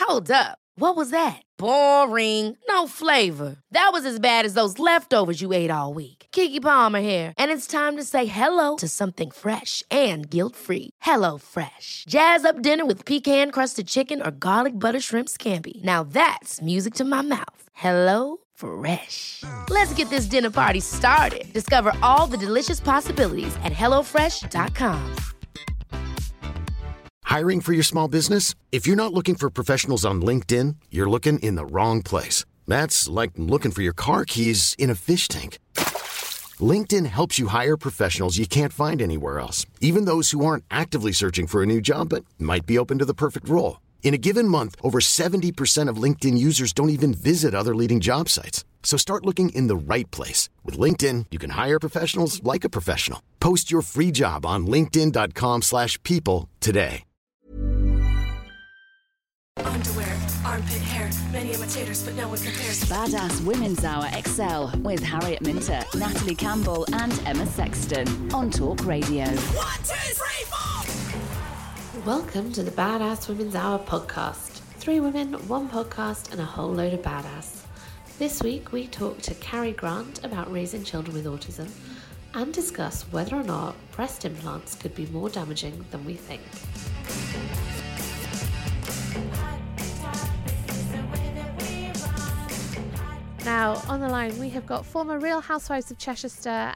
Hold up. What was that? Boring. No flavor. That was as bad as those leftovers you ate all week. Keke Palmer here, and it's time to say hello to something fresh and guilt-free. Hello Fresh. Jazz up dinner with pecan-crusted chicken or garlic butter shrimp scampi. Now that's music to my mouth. Hello Fresh. Let's get this dinner party started. Discover all the delicious possibilities at hellofresh.com. Hiring for your small business? If you're not looking for professionals on LinkedIn, you're looking in the wrong place. That's like looking for your car keys in a fish tank. LinkedIn helps you hire professionals you can't find anywhere else, even those who aren't actively searching for a new job but might be open to the perfect role. In a given month, over 70% of LinkedIn users don't even visit other leading job sites. So start looking in the right place. With LinkedIn, you can hire professionals like a professional. Post your free job on linkedin.com/people today. Underwear, armpit hair, many imitators, but no one compares. Badass Women's Hour XL with Harriet Minter, Natalie Campbell and Emma Sexton on Talk Radio. 1, 2, 3, 4! Welcome to the Badass Women's Hour podcast. 3 women, 1 podcast and a whole load of badass. This week we talk to Carrie Grant about raising children with autism and discuss whether or not breast implants could be more damaging than we think. Now, on the line, we have got former Real Housewives of Cheshire Star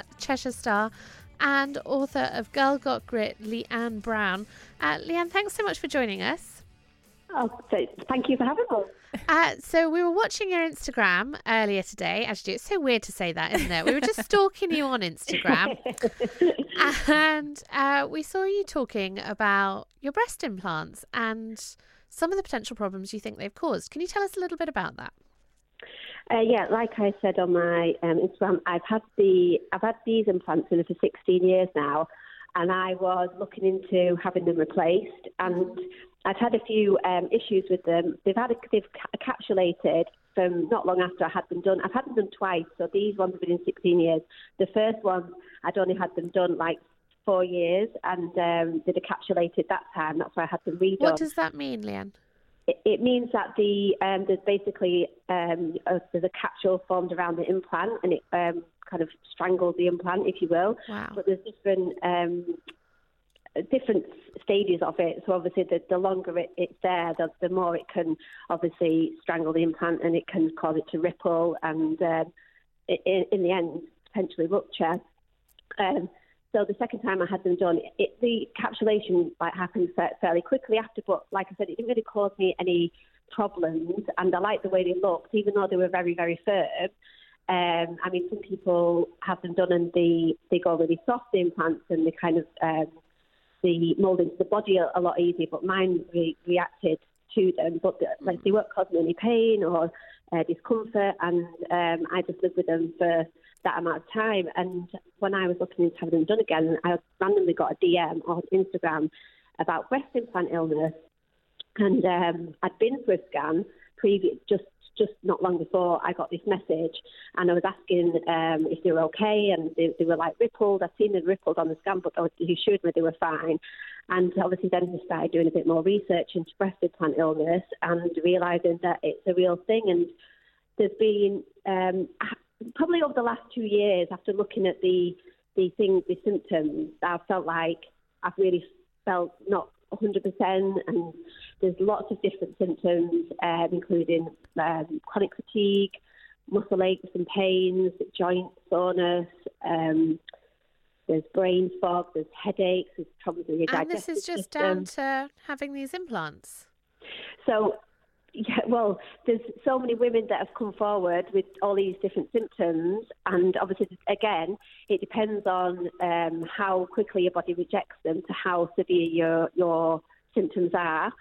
and author of Girl Got Grit, Leanne Brown. Leanne, thanks so much for joining us. Oh, so thank you for having us. So we were watching your Instagram earlier today. Actually, it's so weird to say that, isn't it? We were just stalking you on Instagram. And we saw you talking about your breast implants and some of the potential problems you think they've caused. Can you tell us a little bit about that? Yeah, like I said on my Instagram, I've had these implants in for 16 years now, and I was looking into having them replaced, and I've had a few issues with them. They've encapsulated from not long after I had them done. I've had them done twice, so these ones have been in 16 years. The first one, I'd only had them done like 4 years, and they'd encapsulated that time. That's why I had them redone. What does that mean, Leanne? It means that there's basically there's a capsule formed around the implant, and it kind of strangles the implant, if you will. Wow. But there's different stages of it. So obviously, the longer it's there, the more it can obviously strangle the implant, and it can cause it to ripple, and in the end, potentially rupture. So the second time I had them done, the encapsulation happened fairly quickly after, but like I said, it didn't really cause me any problems, and I liked the way they looked, even though they were very, very firm. I mean, some people have them done and they go really soft, the implants, and they kind of they mould into the body a lot easier, but mine reacted to them, but they weren't causing any pain or discomfort, and I just lived with them for that amount of time. And when I was looking into having them done again, I randomly got a DM on Instagram about breast implant illness, and I'd been for a scan just not long before I got this message, and I was asking if they were okay, and they were like rippled. I'd seen them rippled on the scan, but he assured me they were fine. And obviously then I started doing a bit more research into breast implant illness and realising that it's a real thing. And there's been probably over the last 2 years, after looking at the symptoms, I've felt like I've really felt not 100%, and there's lots of different symptoms, including chronic fatigue, muscle aches and pains, joint soreness, there's brain fog, there's headaches, there's problems with your digestive system. And this is just down to having these implants? So, yeah, well, there's so many women that have come forward with all these different symptoms, and obviously, again, it depends on how quickly your body rejects them to how severe your symptoms are.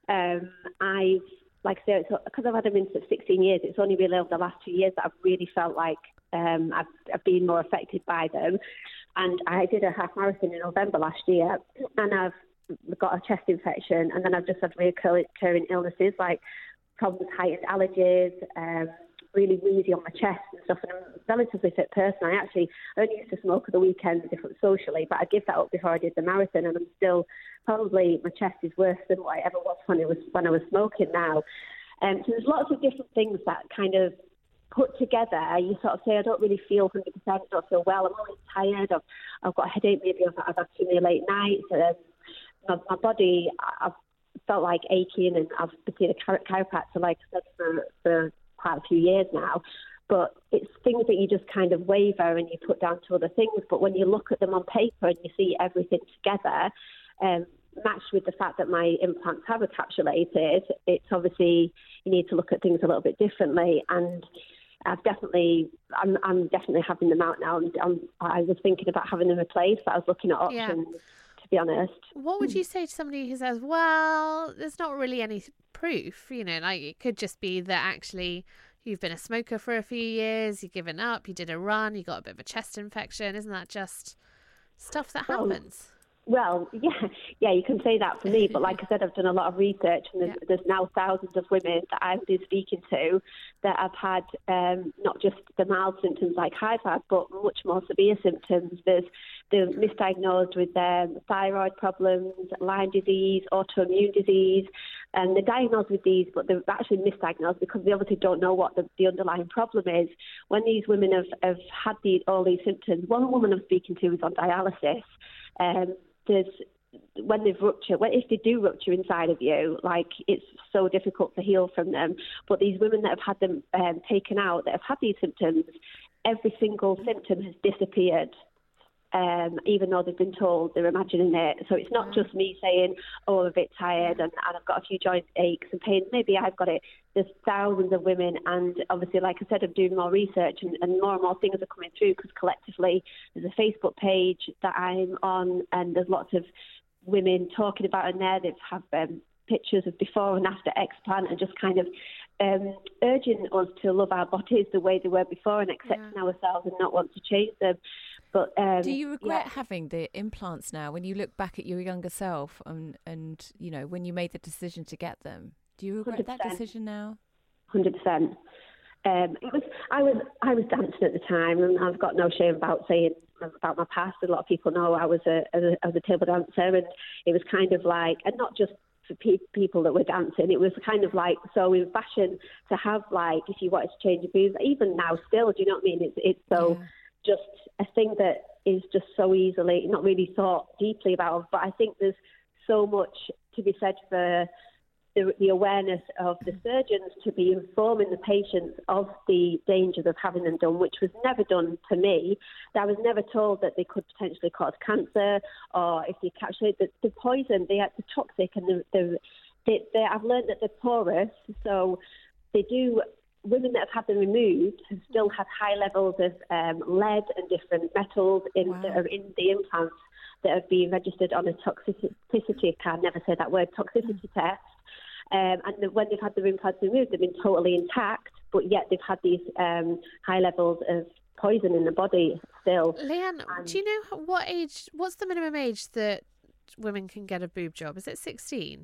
Like I said, because I've had them in for 16 years, it's only really over the last 2 years that I've really felt like I've been more affected by them. And I did a half marathon in November last year, and I've got a chest infection, and then I've just had recurring illnesses like problems with heightened allergies, really wheezy on my chest and stuff, and I'm a relatively fit person. I only used to smoke at the weekends socially, but I give that up before I did the marathon, and I'm still probably, my chest is worse than what I ever was when I was smoking now. So there's lots of different things that kind of put together. You sort of say, I don't really feel 100%, I don't feel well, I'm always tired, I've got a headache, maybe I've had too many late nights, my body, I've felt like aching, and I've been seeing a chiropractor, like I said, for quite a few years now. But it's things that you just kind of waver and you put down to other things. But when you look at them on paper and you see everything together, matched with the fact that my implants have encapsulated, it's obviously you need to look at things a little bit differently. And I'm definitely having them out now. I was thinking about having them replaced, but I was looking at options. Yeah. To be honest, what would you say to somebody who says, well, there's not really any proof, like it could just be that actually you've been a smoker for a few years, you've given up, you did a run, you got a bit of a chest infection. Isn't that just stuff that happens? Well, yeah, you can say that for me, but like I said, I've done a lot of research, and there's now thousands of women that I've been speaking to that have had not just the mild symptoms like I've had, but much more severe symptoms. They're misdiagnosed with thyroid problems, Lyme disease, autoimmune disease, and they're diagnosed with these, but they're actually misdiagnosed because they obviously don't know what the underlying problem is. When these women have had all these symptoms, one woman I'm speaking to is on dialysis. When they've ruptured, if they do rupture inside of you, like it's so difficult to heal from them. But these women that have had them taken out, that have had these symptoms, every single symptom has disappeared. Even though they've been told, they're imagining it. So it's not just me saying, oh, I'm a bit tired and I've got a few joint aches and pains. Maybe I've got it. There's thousands of women, and obviously, like I said, I'm doing more research and more things are coming through because collectively there's a Facebook page that I'm on, and there's lots of women talking about it in there. They have pictures of before and after explant, and just kind of urging us to love our bodies the way they were before and accepting ourselves and not want to change them. But do you regret having the implants now when you look back at your younger self and when you made the decision to get them? Do you regret 100%. That decision now? 100%. I was dancing at the time, and I've got no shame about saying about my past. A lot of people know I was a table dancer, and it was kind of like, and not just for people that were dancing, it was kind of like, so in fashion to have, like, if you wanted to change your boobs, even now still, do you know what I mean? It's so just a thing that is just so easily not really thought deeply about. But I think there's so much to be said for the awareness of the surgeons to be informing the patients of the dangers of having them done, which was never done to me. I was never told that they could potentially cause cancer, or if they actually the poison, the toxic, and I've learned that they're porous, so they do. Women that have had them removed have still had high levels of lead and different metals that are in the implants that have been registered on a toxicity, I can never say that word, toxicity test. And when they've had the implants removed, they've been totally intact, but yet they've had these high levels of poison in the body still. Leanne, do you know what's the minimum age that women can get a boob job? Is it 16?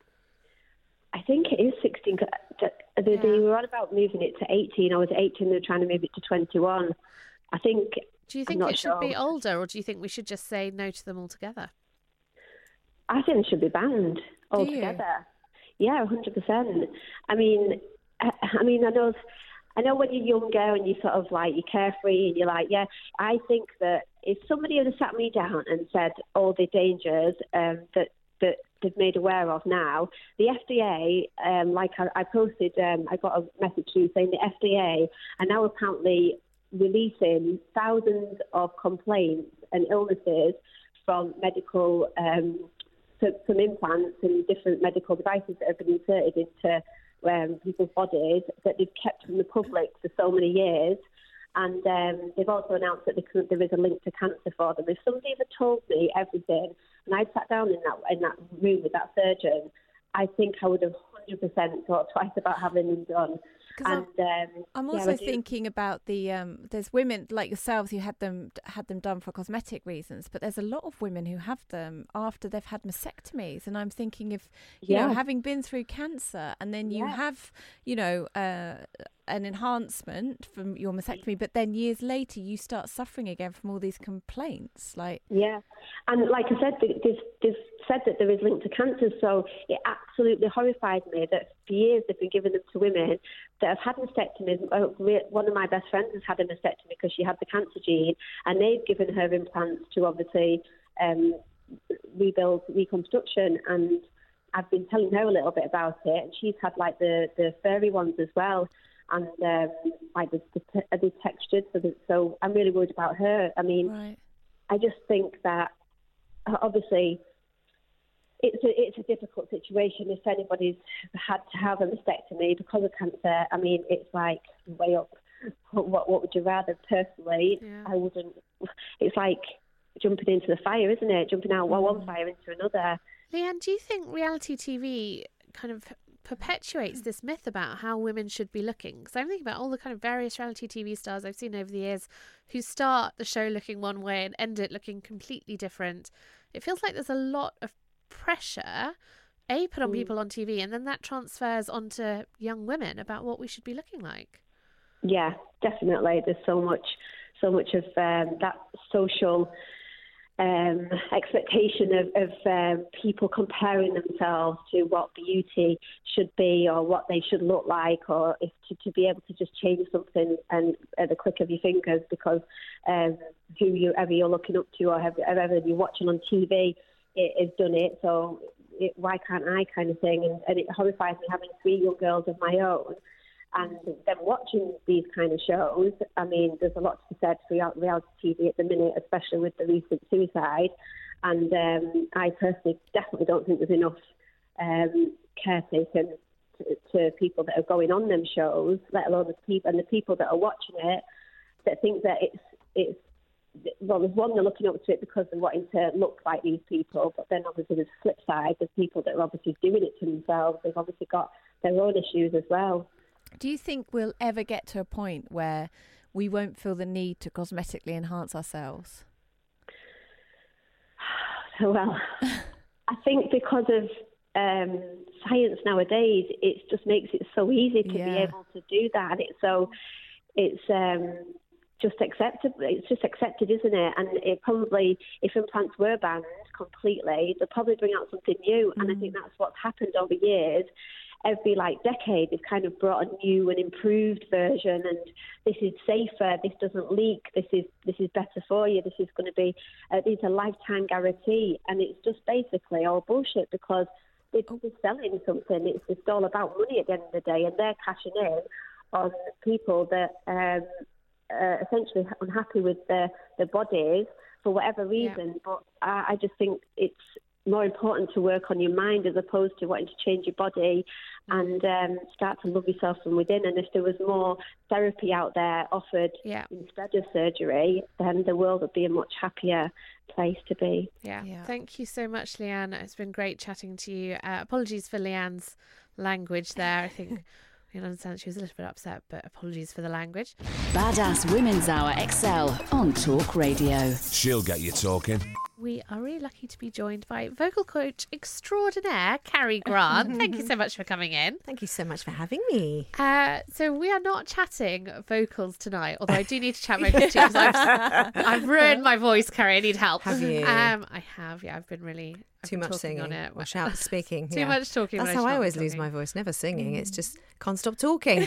I think it is 16. They were on about moving it to 18. I was 18, they were trying to move it to 21. I think... Do you think it should be older, or do you think we should just say no to them altogether? I think it should be banned altogether. Yeah, 100%. I mean, I know when you're younger and you sort of like, you're carefree and you're like, I think that if somebody had sat me down and said all the dangers that they've made aware of now, the FDA, like I posted, I got a message through saying the FDA are now apparently releasing thousands of complaints and illnesses from medical, some implants and different medical devices that have been inserted into people's bodies that they've kept from the public for so many years. And they've also announced that there is a link to cancer for them. If somebody had told me everything, and I'd sat down in that room with that surgeon, I think I would have 100% thought twice about having them done. And I'm also thinking about the there's women like yourselves who had them done for cosmetic reasons, but there's a lot of women who have them after they've had mastectomies, and I'm thinking if you know, having been through cancer and then you have an enhancement from your mastectomy, but then years later you start suffering again from all these complaints. Yeah, and like I said, they've said that there is linked to cancer, so it absolutely horrified me that for years they've been giving them to women that have had mastectomies. One of my best friends has had a mastectomy because she had the cancer gene, and they've given her implants to obviously rebuild reconstruction, and I've been telling her a little bit about it, and she's had like the furry ones as well, and like the textured. So I'm really worried about her. I mean, right. I just think that obviously it's a difficult situation. If anybody's had to have a mastectomy because of cancer, I mean, it's like way up. What would you rather? Personally, I wouldn't. It's like jumping into the fire, isn't it? Jumping out one fire into another. Leanne, do you think reality TV kind of perpetuates this myth about how women should be looking? Because I'm thinking about all the kind of various reality TV stars I've seen over the years who start the show looking one way and end it looking completely different. It feels like there's a lot of pressure, put on people on TV, and then that transfers onto young women about what we should be looking like. Yeah, definitely. There's so much of that social expectation of people comparing themselves to what beauty should be or what they should look like, or if to be able to just change something and at the click of your fingers because whoever you're looking up to or whoever you're watching on TV has done it. So why can't I, kind of thing? And it horrifies me having 3 young girls of my own. And then watching these kind of shows, I mean, there's a lot to be said for reality TV at the minute, especially with the recent suicide. And I personally definitely don't think there's enough care taken to people that are going on them shows, let alone the people that are watching it that think that it's well, there's one, they're looking up to it because they're wanting to look like these people, but then obviously there's the flip side, there's people that are obviously doing it to themselves. They've obviously got their own issues as well. Do you think we'll ever get to a point where we won't feel the need to cosmetically enhance ourselves? Well, I think because of science nowadays, it just makes it so easy to be able to do that. It's just accepted. It's just accepted, isn't it? And it probably, if implants were banned completely, they'll probably bring out something new. And I think that's what's happened over years. Every decade, they've kind of brought a new and improved version, and this is safer, this doesn't leak, this is better for you, this is going to be these are lifetime guarantee, and it's just basically all bullshit because they're selling something. It's just all about money at the end of the day, and they're cashing in on people that are essentially unhappy with their bodies for whatever reason. But I just think it's more important to work on your mind as opposed to wanting to change your body and start to love yourself from within. And if there was more therapy out there offered instead of surgery, then the world would be a much happier place to be. Yeah. Thank you so much, Leanne. It's been great chatting to you. Apologies for Leanne's language there. I think we can understand she was a little bit upset, but apologies for the language. Badass Women's Hour XL on Talk Radio. She'll get you talking. We are really lucky to be joined by vocal coach extraordinaire, Cary Grant. Thank you so much for coming in. Thank you so much for having me. So we are not chatting vocals tonight, although I do need to chat vocals too because I've ruined my voice, Cary. I need help. Have you? I have, I've been really... Too much singing on it. or speaking. Too much talking. That's how I always lose my voice. Never singing. It's just can't stop talking.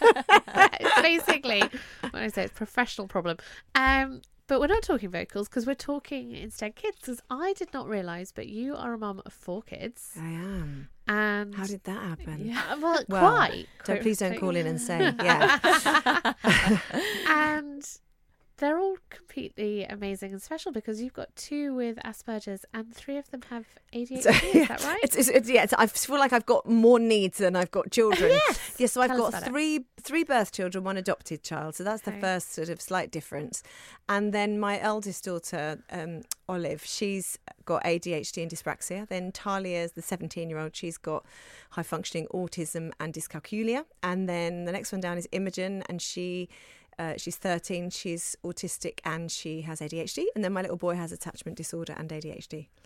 Basically, when I say it's a professional problem. But we're not talking vocals because we're talking instead kids, because I did not realise, but you are a mum of 4 kids. I am. And how did that happen? Yeah, well, quite. Please don't call in and say, yeah. And they're all completely amazing and special because you've got 2 with Asperger's and 3 of them have ADHD. So, is that right? I feel like I've got more needs than I've got children. Yes. So I've got 3 birth children, 1 adopted child. So that's the first sort of slight difference. And then my eldest daughter, Olive, she's got ADHD and dyspraxia. Then Talia's the 17-year-old. She's got high functioning autism and dyscalculia. And then the next one down is Imogen, and she's 13, she's autistic and she has ADHD. And then my little boy has attachment disorder and ADHD.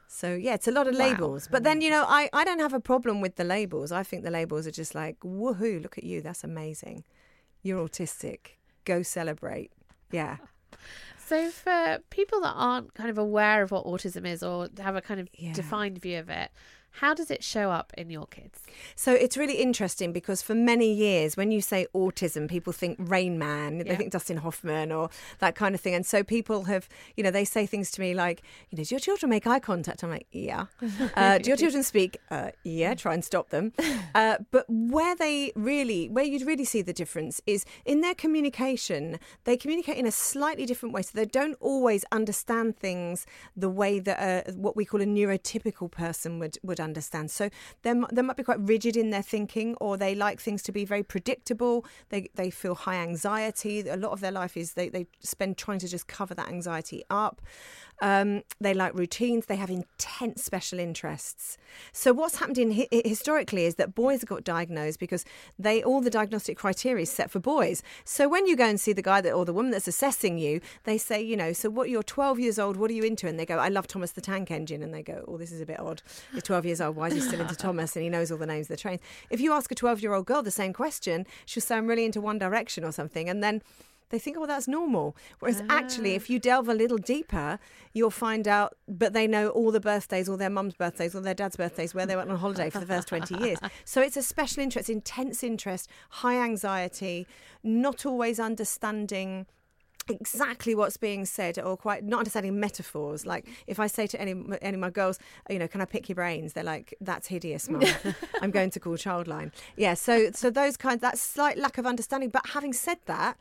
So, yeah, it's a lot of labels. But then, I don't have a problem with the labels. I think the labels are just like, woohoo, look at you. That's amazing. You're autistic. Go celebrate. Yeah. So for people that aren't kind of aware of what autism is or have a kind of defined view of it, how does it show up in your kids? So it's really interesting because for many years, when you say autism, people think Rain Man, they think Dustin Hoffman or that kind of thing. And so people have, they say things to me like, do your children make eye contact? I'm like, yeah. Do your children speak? Yeah, try and stop them. But where you'd really see the difference is in their communication. They communicate in a slightly different way. So they don't always understand things the way that what we call a neurotypical person would understand. So they might be quite rigid in their thinking, or they like things to be very predictable. They feel high anxiety. A lot of their life is they spend trying to just cover that anxiety up. They like routines. They have intense special interests. So what's happened historically is that boys got diagnosed because all the diagnostic criteria is set for boys. So when you go and see the guy or the woman that's assessing you, they say, so what, you're 12 years old, what are you into? And they go, I love Thomas the Tank Engine. And they go, oh, this is a bit odd. He's 12 years old. Why is he still into Thomas? And he knows all the names of the trains. If you ask a 12-year-old girl the same question, she'll say, I'm really into One Direction or something. And then they think, oh, that's normal. Whereas actually, if you delve a little deeper, you'll find out, but they know all the birthdays, all their mum's birthdays, all their dad's birthdays, where they went on holiday for the first 20 years. So it's a special interest, intense interest, high anxiety, not always understanding exactly what's being said, or quite not understanding metaphors. Like if I say to any of my girls, can I pick your brains? They're like, that's hideous, Mum. I'm going to call Childline. Yeah, so those that slight lack of understanding. But having said that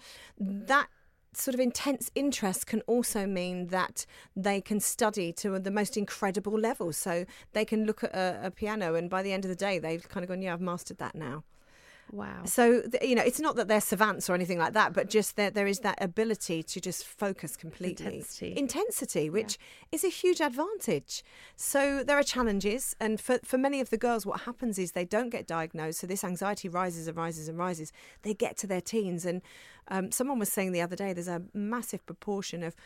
sort of intense interest can also mean that they can study to the most incredible levels. So they can look at a piano, and by the end of the day, they've kind of gone, yeah, I've mastered that now. Wow. So, it's not that they're savants or anything like that, but just that there is that ability to just focus completely. Intensity, which is a huge advantage. So there are challenges. And for many of the girls, what happens is they don't get diagnosed. So this anxiety rises and rises and rises. They get to their teens. And someone was saying the other day, there's a massive portion of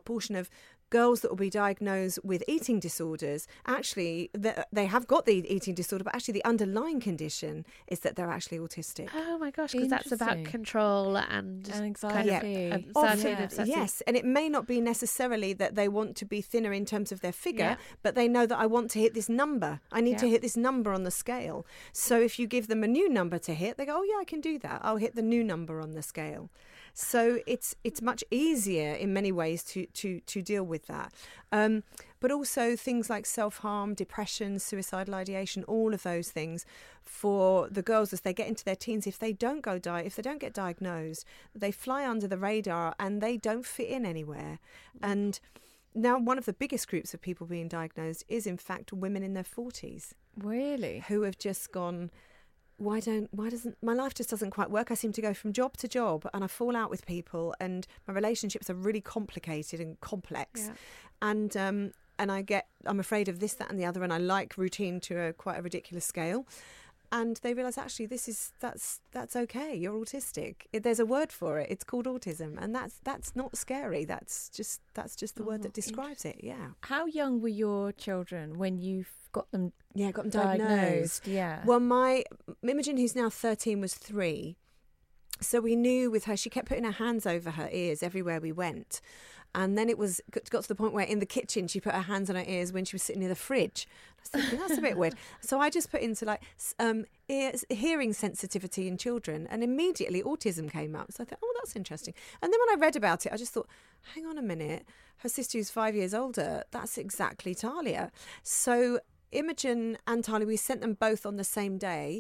girls that will be diagnosed with eating disorders. Actually, they have got the eating disorder, but actually the underlying condition is that they're actually autistic. Oh my gosh, because that's about control and anxiety. Yes, and it may not be necessarily that they want to be thinner in terms of their figure, but they know that I want to hit this number. I need to hit this number on the scale. So if you give them a new number to hit, they go, oh yeah, I can do that. I'll hit the new number on the scale. So it's much easier in many ways to deal with that. But also things like self-harm, depression, suicidal ideation, all of those things for the girls as they get into their teens, if they don't get diagnosed, they fly under the radar and they don't fit in anywhere. And now one of the biggest groups of people being diagnosed is in fact women in their 40s. Really? Who have just gone, why doesn't my life just doesn't quite work? I seem to go from job to job and I fall out with people and my relationships are really complicated and complex. And I'm afraid of this, that and the other, and I like routine to quite a ridiculous scale. And they realise actually that's okay. You're autistic. There's a word for it. It's called autism, and that's not scary. That's just the word that describes it. Yeah. How young were your children when you got them? Yeah, got them diagnosed. Yeah. Well, my Imogen, who's now 13, was 3. So we knew with her, she kept putting her hands over her ears everywhere we went. And then it got to the point where in the kitchen she put her hands on her ears when she was sitting near the fridge. I was thinking, that's a bit weird. So I just put into hearing sensitivity in children, and immediately autism came up. So I thought, oh, that's interesting. And then when I read about it, I just thought, hang on a minute. Her sister who's 5 years older, that's exactly Talia. So Imogen and Talia, we sent them both on the same day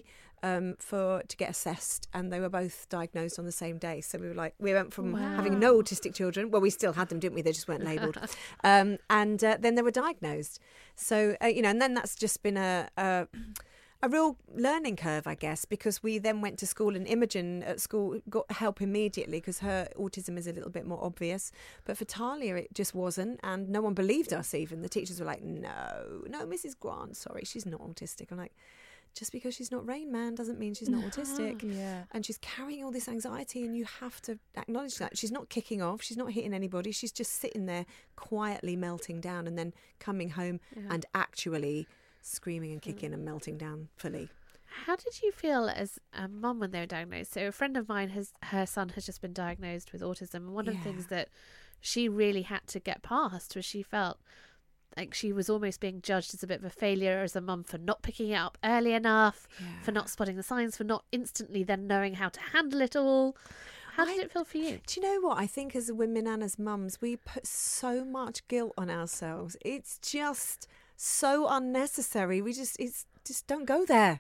to get assessed, and they were both diagnosed on the same day. So we went from having no autistic children, well, we still had them, didn't we? They just weren't labelled, and then they were diagnosed. So and then that's just been a real learning curve, I guess, because we then went to school, and Imogen at school got help immediately because her autism is a little bit more obvious. But for Talia, it just wasn't, and no one believed us even. The teachers were like, no, Mrs. Grant, sorry, she's not autistic. I'm like, just because she's not Rain Man doesn't mean she's not autistic. Yeah. And she's carrying all this anxiety, and you have to acknowledge that. She's not kicking off. She's not hitting anybody. She's just sitting there quietly melting down and then coming home and actually screaming and kicking and melting down fully. How did you feel as a mum when they were diagnosed? So a friend of mine, her son has just been diagnosed with autism. And one of the things that she really had to get past was she felt like she was almost being judged as a bit of a failure as a mum for not picking it up early enough, for not spotting the signs, for not instantly then knowing how to handle it all. How did it feel for you? Do you know what? I think as women and as mums, we put so much guilt on ourselves. It's just so unnecessary. It's just don't go there.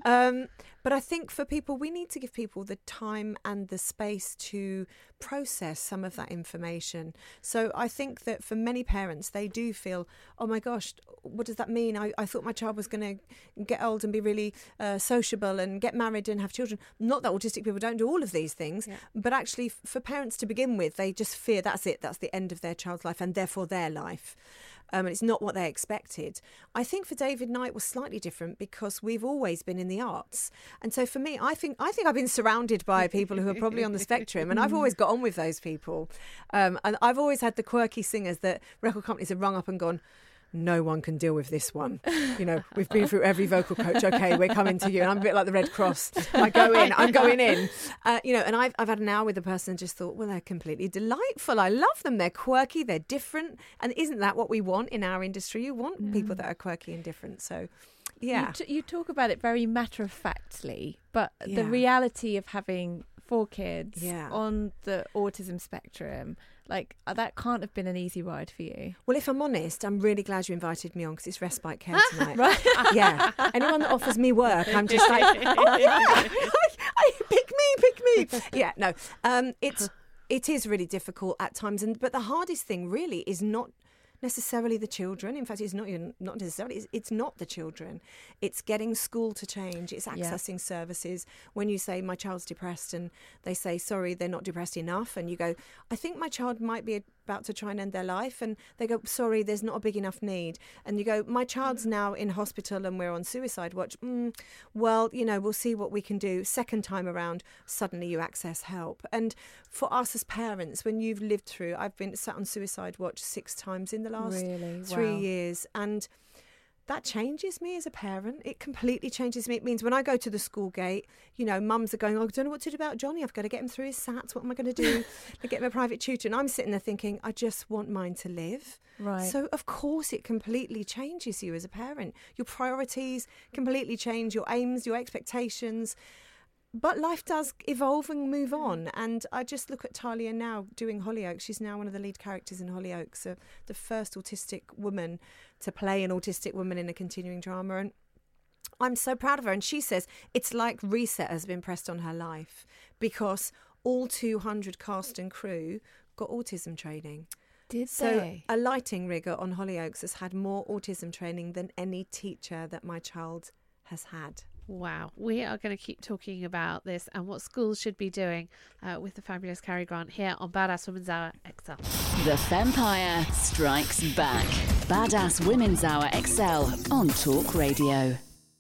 But I think for people, we need to give people the time and the space to process some of that information. So I think that for many parents, they do feel, oh my gosh, what does that mean? I thought my child was going to get old and be really sociable and get married and have children. Not that autistic people don't do all of these things, but actually for parents to begin with, they just fear that's it, that's the end of their child's life and therefore their life. And it's not what they expected. I think for David Knight was slightly different because we've always been in the arts. And so for me, I think I've been surrounded by people who are probably on the spectrum, and I've always got on with those people. And I've always had the quirky singers that record companies have rung up and gone, no one can deal with this one. You know, we've been through every vocal coach. Okay, we're coming to you. And I'm a bit like the Red Cross. I'm going in. You know, and I've had an hour with a person and just thought, well, they're completely delightful. I love them. They're quirky. They're different. And isn't that what we want in our industry? You want people that are quirky and different. So, yeah. You talk about it very matter-of-factly, but the reality of having 4 kids on the autism spectrum, like that can't have been an easy ride for you. Well, if I'm honest, I'm really glad you invited me on because it's respite care tonight. Right? Yeah. Anyone that offers me work, I'm just like, oh yeah, pick me. Yeah, no. It is really difficult at times, but the hardest thing really is not necessarily the children. In fact, it's not necessarily. It's not the children. It's getting school to change. It's accessing services. When you say my child's depressed and they say, sorry, they're not depressed enough, and you go, I think my child might be about to try and end their life, and they go, sorry, there's not a big enough need, and you go, my child's now in hospital and we're on suicide watch. Well, you know, we'll see what we can do. Second time around, suddenly you access help. And for us as parents, when you've lived through, I've been sat on suicide watch 6 times in the last 3 years, and that changes me as a parent. It completely changes me. It means when I go to the school gate, you know, mums are going, oh, I don't know what to do about Johnny. I've got to get him through his SATs. What am I going to do? I get him a private tutor. And I'm sitting there thinking, I just want mine to live. Right. So, of course, it completely changes you as a parent. Your priorities completely change, your aims, your expectations. But life does evolve and move on. And I just look at Talia now doing Hollyoaks. She's now one of the lead characters in Hollyoaks, the first autistic woman to play an autistic woman in a continuing drama. And I'm so proud of her. And she says it's like reset has been pressed on her life because all 200 cast and crew got autism training. Did so they? A lighting rigger on Hollyoaks has had more autism training than any teacher that my child has had. Wow. We are going to keep talking about this and what schools should be doing with the fabulous Cary Grant here on Badass Women's Hour XL. The Fempire strikes back. Badass Women's Hour XL on Talk Radio.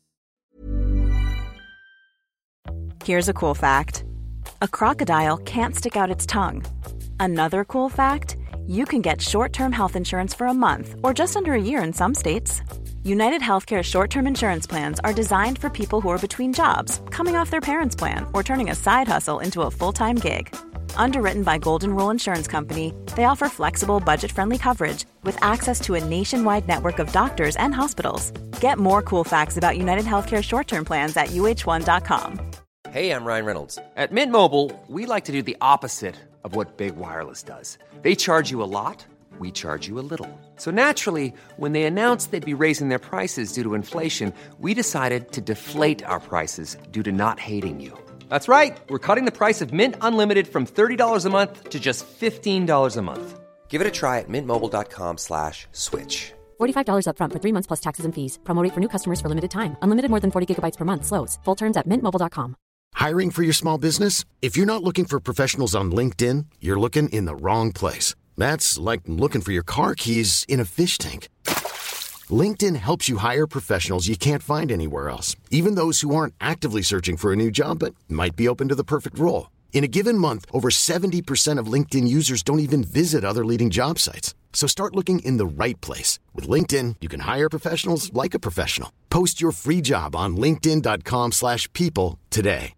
Here's a cool fact. A crocodile can't stick out its tongue. Another cool fact, you can get short-term health insurance for a month or just under a year in some states. United Healthcare short-term insurance plans are designed for people who are between jobs, coming off their parents' plan, or turning a side hustle into a full-time gig. Underwritten by Golden Rule Insurance Company, they offer flexible, budget-friendly coverage with access to a nationwide network of doctors and hospitals. Get more cool facts about United Healthcare short-term plans at uh1.com. Hey, I'm Ryan Reynolds. At Mint Mobile, we like to do the opposite of what Big Wireless does. They charge you a lot. We charge you a little. So naturally, when they announced they'd be raising their prices due to inflation, we decided to deflate our prices due to not hating you. That's right. We're cutting the price of Mint Unlimited from $30 a month to just $15 a month. Give it a try at mintmobile.com/switch. $45 up front for 3 months plus taxes and fees. Promo rate for new customers for limited time. Unlimited more than 40 gigabytes per month. Slows full terms at mintmobile.com. Hiring for your small business? If you're not looking for professionals on LinkedIn, you're looking in the wrong place. That's like looking for your car keys in a fish tank. LinkedIn helps you hire professionals you can't find anywhere else, even those who aren't actively searching for a new job but might be open to the perfect role. In a given month, over 70% of LinkedIn users don't even visit other leading job sites. So start looking in the right place. With LinkedIn, you can hire professionals like a professional. Post your free job on linkedin.com/people today.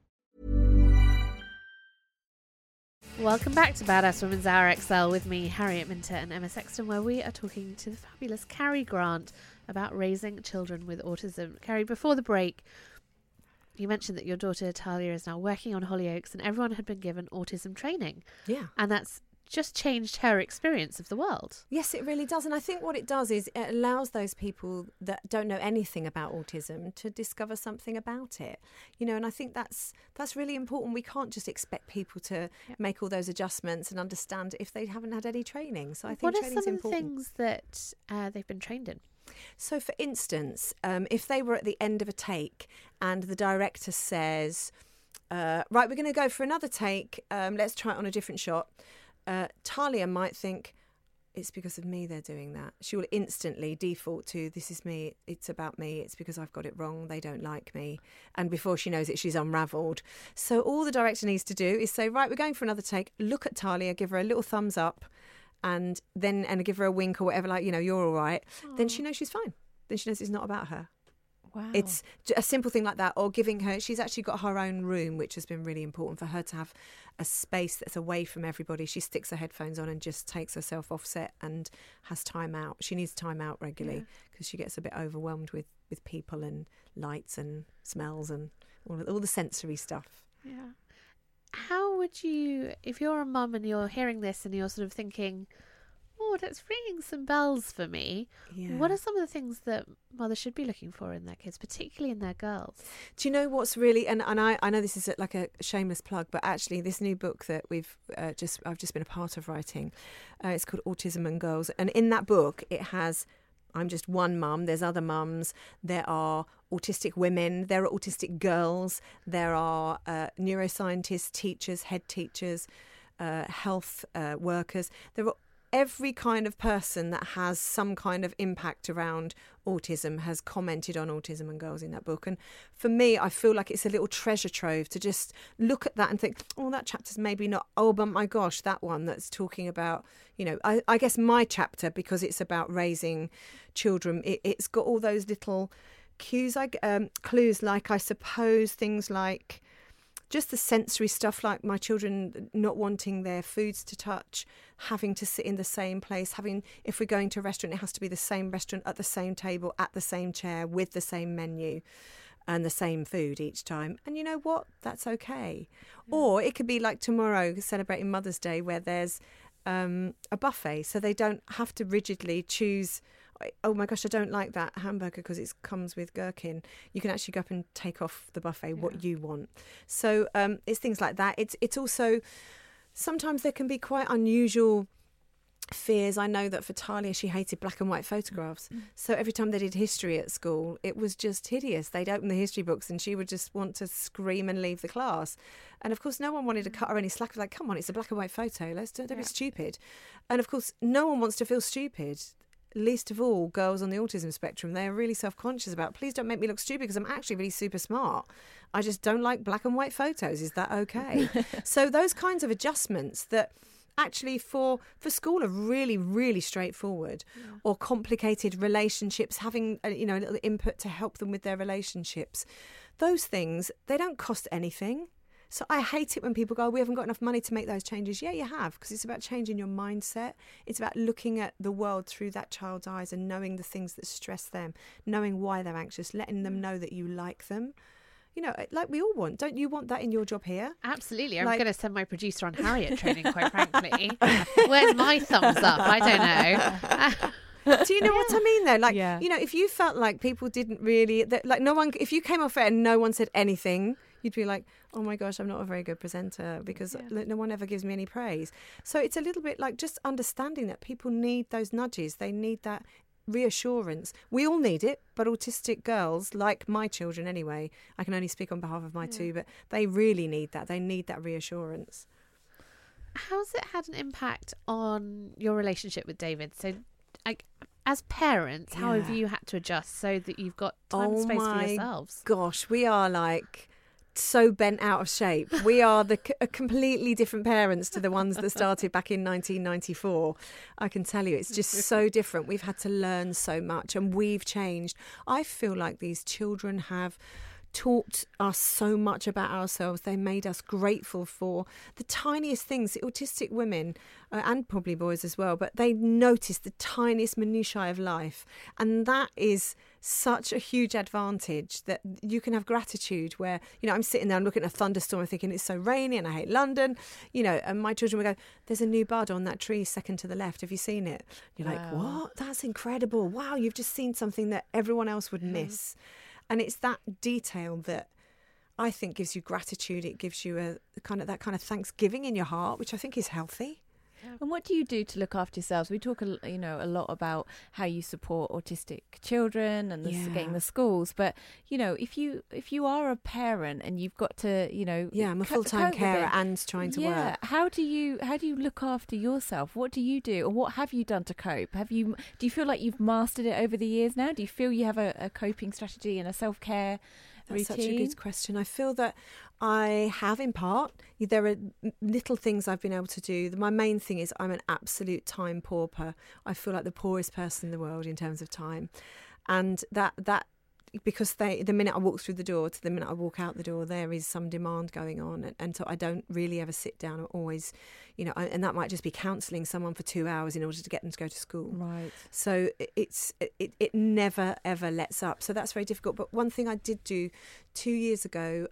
Welcome back to Badass Women's Hour XL with me, Harriet Minter and Emma Sexton, where we are talking to the fabulous Cary Grant about raising children with autism. Cary, before the break, you mentioned that your daughter Talia is now working on Hollyoaks and everyone had been given autism training. Yeah. And that's just changed her experience of the world. Yes, it really does. And I think what it does is it allows those people that don't know anything about autism to discover something about it. You know, and I think that's really important. We can't just expect people to make all those adjustments and understand if they haven't had any training. So I think training's important. What are some of the things that they've been trained in? So, for instance, if they were at the end of a take and the director says, right, we're going to go for another take, let's try it on a different shot. Talia might think, it's because of me they're doing that. She will instantly default to, this is me, it's about me, it's because I've got it wrong, they don't like me. And before she knows it, she's unravelled. So all the director needs to do is say, right, we're going for another take, look at Talia, give her a little thumbs up, and give her a wink or whatever, like, you know, you're all right. Aww. Then she knows she's fine. Then she knows it's not about her. Wow. It's a simple thing like that, or giving her, she's actually got her own room, which has been really important for her to have a space that's away from everybody. She sticks her headphones on and just takes herself off set and has time out. She needs time out regularly because she gets a bit overwhelmed with people and lights and smells and all the sensory stuff. Yeah. How would you, if you're a mum and you're hearing this and you're sort of thinking, oh, that's ringing some bells for me. Yeah. What are some of the things that mothers should be looking for in their kids, particularly in their girls? Do you know what's really, and I know this is like a shameless plug, but actually this new book that I've just been a part of writing, it's called Autism and Girls. And in that book, it has, I'm just one mum, there's other mums, there are autistic women, there are autistic girls, there are neuroscientists, teachers, head teachers, health workers. There are every kind of person that has some kind of impact around autism has commented on Autism and Girls in that book. And for me, I feel like it's a little treasure trove to just look at that and think, oh, that chapter's maybe not, oh, but my gosh, that one that's talking about, you know, I guess my chapter, because it's about raising children, it's got all those little clues, like I suppose things like just the sensory stuff, like my children not wanting their foods to touch, having to sit in the same place, if we're going to a restaurant, it has to be the same restaurant at the same table, at the same chair, with the same menu and the same food each time. And you know what? That's okay. Yeah. Or it could be like tomorrow, celebrating Mother's Day, where there's a buffet, so they don't have to rigidly choose, oh my gosh, I don't like that hamburger because it comes with gherkin. You can actually go up and take off the buffet what you want. So it's things like that. It's also, sometimes there can be quite unusual fears. I know that for Talia, she hated black and white photographs. So every time they did history at school, it was just hideous. They'd open the history books and she would just want to scream and leave the class. And of course, no one wanted to cut her any slack. Like, come on, it's a black and white photo. Don't be stupid. And of course, no one wants to feel stupid. Least of all girls on the autism spectrum. They're really self-conscious about, please don't make me look stupid because I'm actually really super smart. I just don't like black and white photos. Is that okay? So those kinds of adjustments that actually for school are really, really straightforward, or complicated relationships, having a little input to help them with their relationships. Those things, they don't cost anything. So I hate it when people go, we haven't got enough money to make those changes. Yeah, you have, because it's about changing your mindset. It's about looking at the world through that child's eyes and knowing the things that stress them, knowing why they're anxious, letting them know that you like them. You know, like we all want. Don't you want that in your job here? Absolutely. I'm going to send my producer on Harriet training, quite frankly. Where's my thumbs up? I don't know. Do you know what I mean, though? Like, you know, if you felt like people didn't really, like no one, if you came off it and no one said anything, you'd be like, oh my gosh, I'm not a very good presenter because no one ever gives me any praise. So it's a little bit like just understanding that people need those nudges. They need that reassurance. We all need it, but autistic girls, like my children anyway, I can only speak on behalf of my two, but they really need that. They need that reassurance. How's it had an impact on your relationship with David? So as parents, how have you had to adjust so that you've got time and space for yourselves? Gosh, we are like so bent out of shape. We are completely different parents to the ones that started back in 1994. I can tell you, it's just so different. We've had to learn so much and we've changed. I feel like these children have taught us so much about ourselves. They made us grateful for the tiniest things. Autistic women and probably boys as well, but they notice the tiniest minutiae of life, and that is such a huge advantage that you can have gratitude where, you know, I'm sitting there, I'm looking at a thunderstorm, I'm thinking it's so rainy and I hate London, you know, and my children would go, there's a new bud on that tree second to the left, have you seen it? You're like, what? That's incredible. Wow, you've just seen something that everyone else would miss. And it's that detail that I think gives you gratitude. It gives you that kind of thanksgiving in your heart, which I think is healthy. And what do you do to look after yourselves? We talk, a lot about how you support autistic children and getting the schools. But if you are a parent and you've got to, I'm a full-time carer and trying to work. How do you look after yourself? What do you do, or what have you done to cope? Do you feel like you've mastered it over the years now? Do you feel you have a coping strategy and a self-care routine? That's such a good question. I feel that I have, in part. There are little things I've been able to do. My main thing is I'm an absolute time pauper. I feel like the poorest person in the world in terms of time. And that because the minute I walk through the door to the minute I walk out the door, there is some demand going on. And so I don't really ever sit down. I'm always, and that might just be counselling someone for 2 hours in order to get them to go to school. Right. So it never, ever lets up. So that's very difficult. But one thing I did do 2 years ago,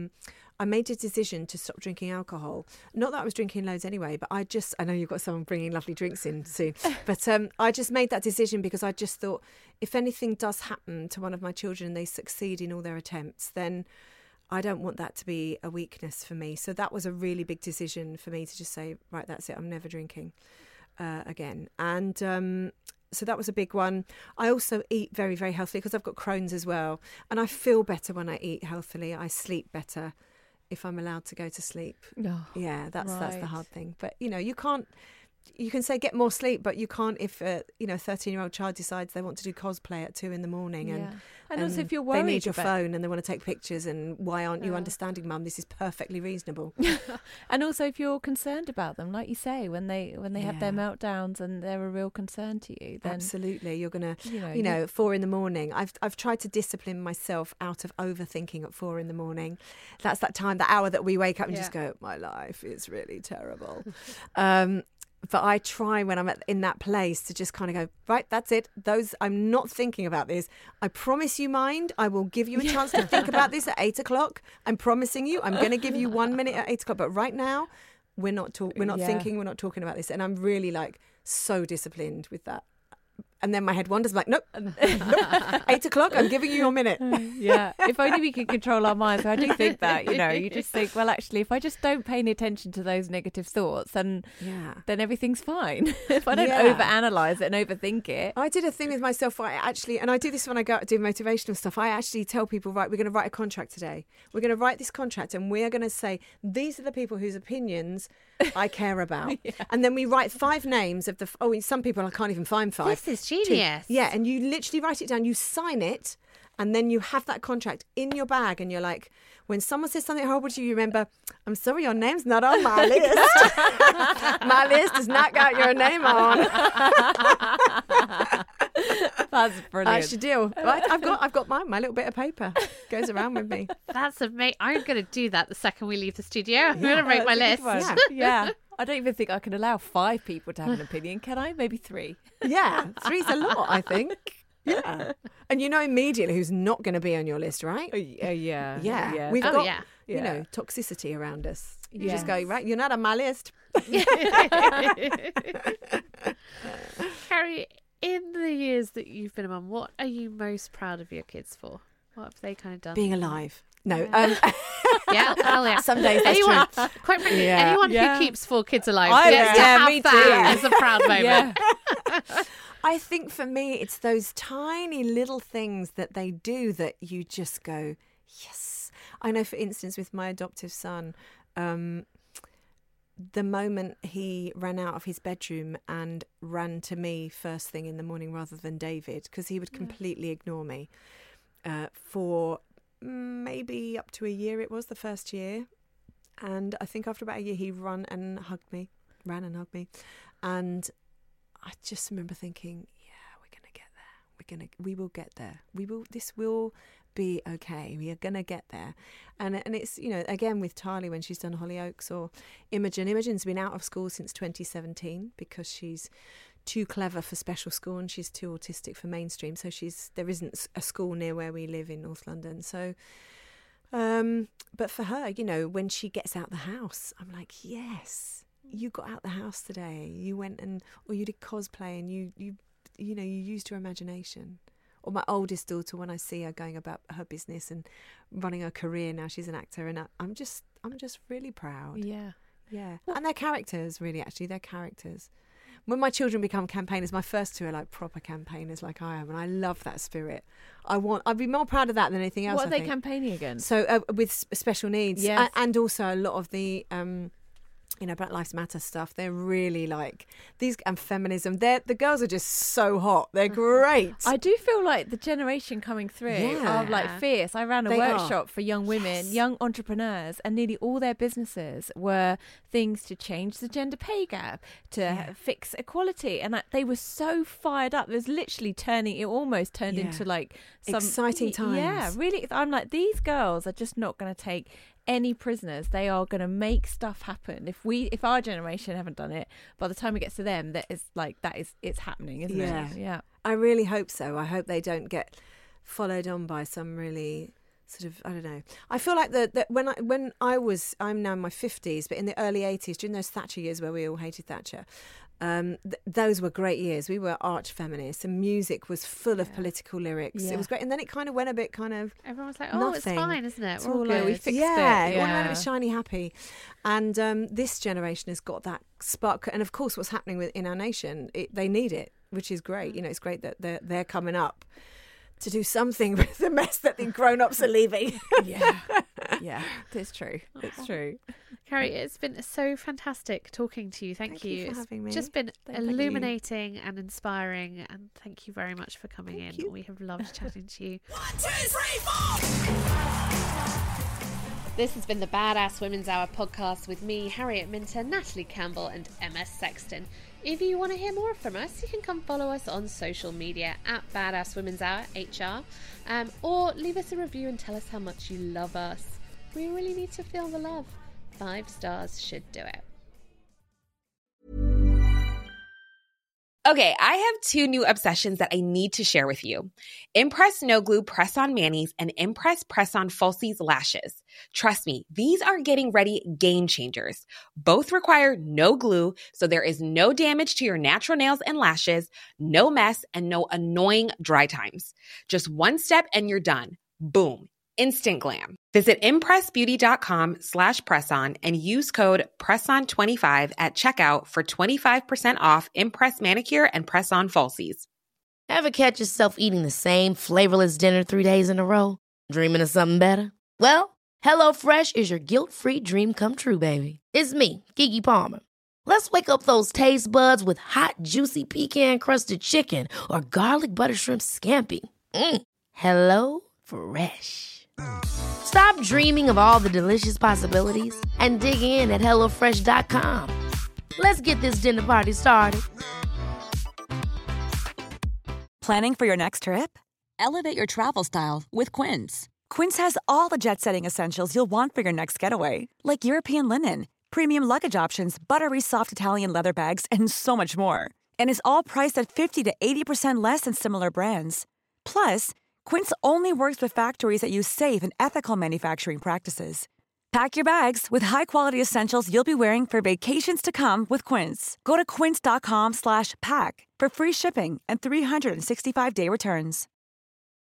I made a decision to stop drinking alcohol. Not that I was drinking loads anyway, but I know you've got someone bringing lovely drinks in soon, but I just made that decision because I just thought if anything does happen to one of my children and they succeed in all their attempts, then I don't want that to be a weakness for me. So that was a really big decision for me to just say, right, that's it, I'm never drinking again. And so that was a big one. I also eat very, very healthily because I've got Crohn's as well. And I feel better when I eat healthily. I sleep better if I'm allowed to go to sleep. Oh, yeah, that's the hard thing. But, you can't, you can say get more sleep, but you can't if a 13-year-old child decides they want to do cosplay at 2 a.m. And also if you're worried, they need your phone and they want to take pictures, and why aren't you understanding, Mum? This is perfectly reasonable. And also if you're concerned about them, like you say, when they have their meltdowns and they're a real concern to you, then absolutely you're gonna 4 a.m. I've tried to discipline myself out of overthinking at 4 a.m. That's that time, that hour that we wake up and just go, my life is really terrible. But I try when I'm in that place to just kind of go, right, that's it. I'm not thinking about this. I promise you, mind, I will give you a chance to think about this at 8 o'clock. I'm promising you, I'm going to give you 1 minute at 8 o'clock. But right now, we're not thinking, we're not talking about this. And I'm really so disciplined with that. And then my head wanders, like, nope, 8 o'clock, I'm giving you your minute. Yeah, if only we could control our minds. I do think that, you just think, well, actually, if I just don't pay any attention to those negative thoughts, then everything's fine. If I don't overanalyze it and overthink it. I did a thing with myself where and I do this when I go out to do motivational stuff, I actually tell people, right, we're going to write a contract today. We're going to write this contract and we're going to say, these are the people whose opinions I care about. And then we write 5 names of some people I can't even find 5. This is genius. Yeah, and you literally write it down, you sign it, and then you have that contract in your bag, and you're like, when someone says something horrible to you, you remember, I'm sorry, your name's not on my list. My list has not got your name on. That's brilliant. That's your deal. Right? I've got my little bit of paper goes around with me. That's amazing. I'm going to do that the second we leave the studio. I'm going to write my list. Yeah. I don't even think I can allow 5 people to have an opinion, can I? Maybe 3. Yeah, 3's a lot, I think. Yeah. And immediately who's not going to be on your list, right? Yeah. We've got, toxicity around us. You just go, right, you're not on my list. Carrie, in the years that you've been a mum, what are you most proud of your kids for? What have they kind of done? Being alive. No. Yeah. Some days that's anyone, true. Quite frankly, anyone who keeps 4 kids alive gets to have that as a proud moment. I think for me, it's those tiny little things that they do that you just go, yes. I know, for instance, with my adoptive son, the moment he ran out of his bedroom and ran to me first thing in the morning rather than David, because he would completely ignore me for maybe up to a year. It was the first year. And I think after about a year, he ran and hugged me. And I just remember thinking, yeah, we're going to get there. We will get there. This will be okay. We are going to get there. And it's, you know, again with Tali when she's done Hollyoaks, or Imogen. Imogen's been out of school since 2017 because she's too clever for special school and she's too autistic for mainstream. So there isn't a school near where we live in North London. So, but for her, you know, when she gets out the house, I'm like, yes, you got out the house today. You went or you did cosplay and you used your imagination. Or my oldest daughter, when I see her going about her business and running her career now, she's an actor, and I'm just really proud. Yeah. And they're characters, really. Actually, they're characters. When my children become campaigners, my first two are like proper campaigners, like I am, and I love that spirit. I'd be more proud of that than anything else. What are they campaigning against? So with special needs, yes. and also a lot of the. Black Lives Matter stuff. They're really like these, and feminism. The girls are just so hot. They're great. I do feel like the generation coming through are like fierce. I ran a workshop for young women, young entrepreneurs, and nearly all their businesses were things to change the gender pay gap, to fix equality, and they were so fired up. There's literally almost turned into like some exciting times. Yeah, really. I'm like, these girls are just not going to take any prisoners. They are going to make stuff happen. If our generation haven't done it, by the time it gets to them, it's happening, isn't it? Yeah. I really hope so. I hope they don't get followed on by some really sort of, I don't know. I feel like that when I'm now in my 50s, but in the early 80s, during those Thatcher years where we all hated Thatcher, those were great years. We were arch feminists, and music was full of political lyrics. It was great, and then it kind of went a bit kind of. Everyone was like, "Oh, nothing. It's fine, isn't it? It's We're all good. We fixed it." It all went a bit shiny, happy, and this generation has got that spark. And of course, what's happening in our nation, they need it, which is great. You know, it's great that they're coming up to do something with the mess that the grown-ups are leaving. Yeah, it's true. It's true. Carrie, it's been so fantastic talking to you. Thank you for having me. It's just been illuminating and inspiring, and thank you very much for coming in. We have loved chatting to you. 1, 2, 3, 4. This has been the Badass Women's Hour podcast with me, Harriet Minter, Natalie Campbell and Emma Sexton. If you want to hear more from us, you can come follow us on social media at Badass Women's Hour HR, or leave us a review and tell us how much you love us. We really need to feel the love. 5 stars should do it. Okay, I have 2 new obsessions that I need to share with you. Impress No Glue Press-On Manis and Impress Press-On Falsies Lashes. Trust me, these are getting ready game changers. Both require no glue, so there is no damage to your natural nails and lashes, no mess, and no annoying dry times. Just one step and you're done. Boom. Instant glam. Visit impressbeauty.com/presson and use code PRESSON25 at checkout for 25% off Impress Manicure and Press-On Falsies. Ever catch yourself eating the same flavorless dinner 3 days in a row? Dreaming of something better? Well, HelloFresh is your guilt-free dream come true, baby. It's me, Keke Palmer. Let's wake up those taste buds with hot, juicy pecan-crusted chicken or garlic butter shrimp scampi. HelloFresh. Stop dreaming of all the delicious possibilities and dig in at HelloFresh.com. Let's get this dinner party started. Planning for your next trip? Elevate your travel style with Quince. Quince has all the jet-setting essentials you'll want for your next getaway, like European linen, premium luggage options, buttery soft Italian leather bags, and so much more. And is all priced at 50 to 80% less than similar brands. Plus, Quince only works with factories that use safe and ethical manufacturing practices. Pack your bags with high-quality essentials you'll be wearing for vacations to come with Quince. Go to quince.com/pack for free shipping and 365-day returns.